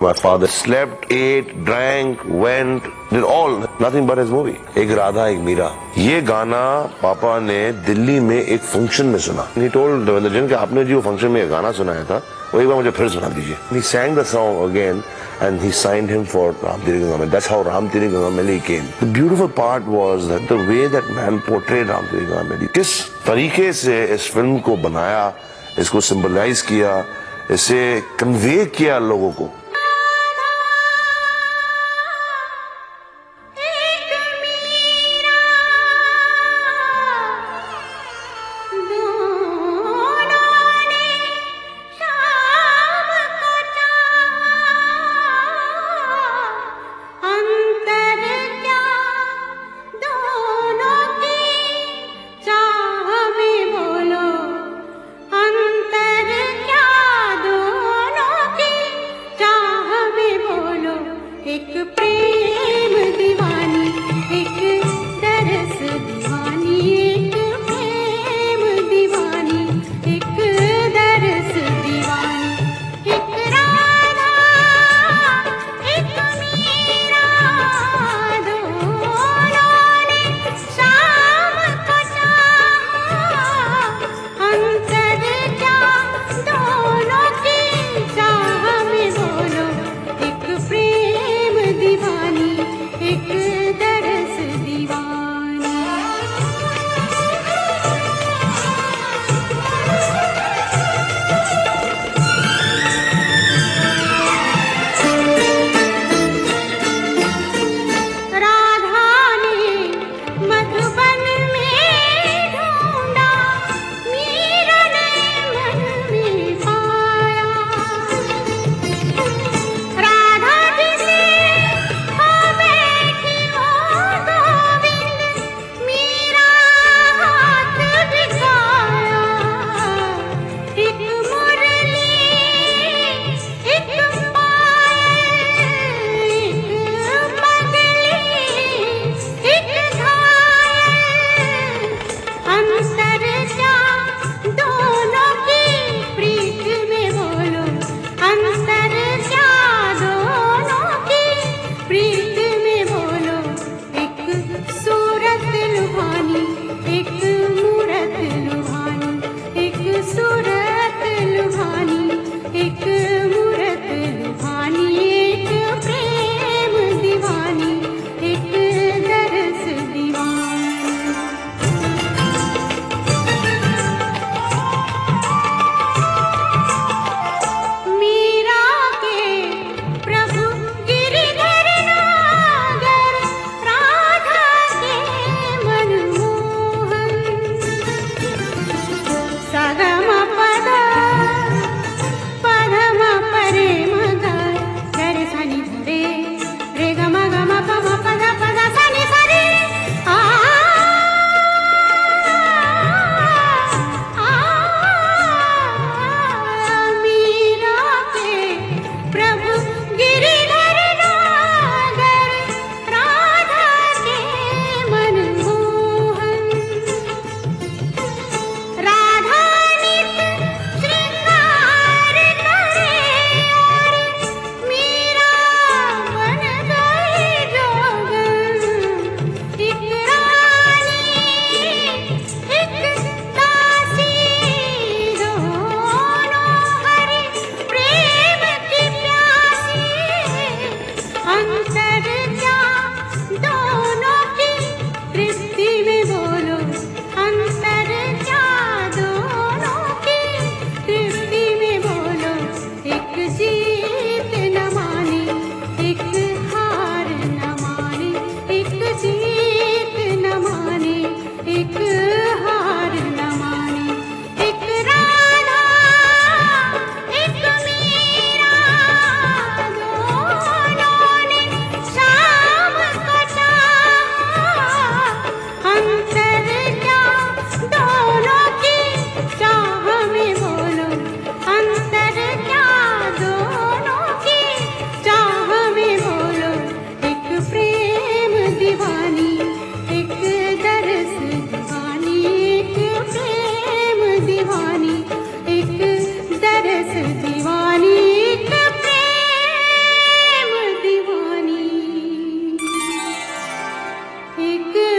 My father slept, ate, drank, went, did all, nothing but his movie. एक राधा एक मीरा, ये गाना पापा ने दिल्ली में एक फंक्शन में सुना. He told देवेंद्र जैन कि आपने जो फंक्शन में गाना सुनाया था वो एक बार मुझे फिर सुना दीजिए. He sang the song again and he signed him for Ram Teri Ganga Maili. That's how Ram Teri Ganga Maili came. The beautiful part was that the way that man portrayed Ram Teri Ganga Maili. किस तरीके से इस film को बनाया, इसको symbolize किया, इसे convey किया लोगों को. एक